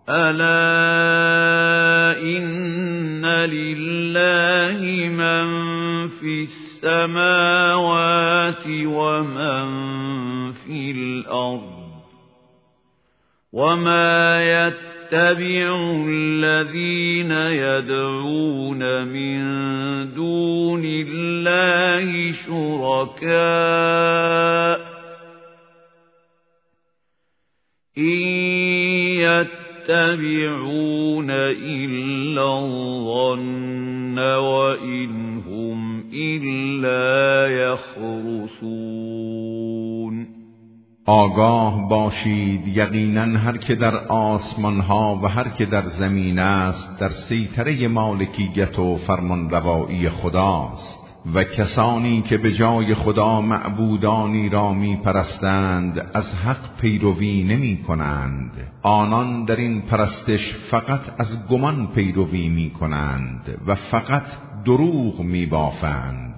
الا ان لله من فی السماوات ومن فی الارض وما يتبع الذين يدعون من دون الله شركاء إن يتبعون إلا الظن وإن هم إلا يخرصون. آگاه باشید یقینا هر که در آسمان ها و هر که در زمین است در سیطره مالکیت و فرمانروایی خداست و کسانی که به جای خدا معبودانی را می پرستند از حق پیروی نمی کنند. آنان در این پرستش فقط از گمان پیروی می کنند و فقط دروغ می بافند.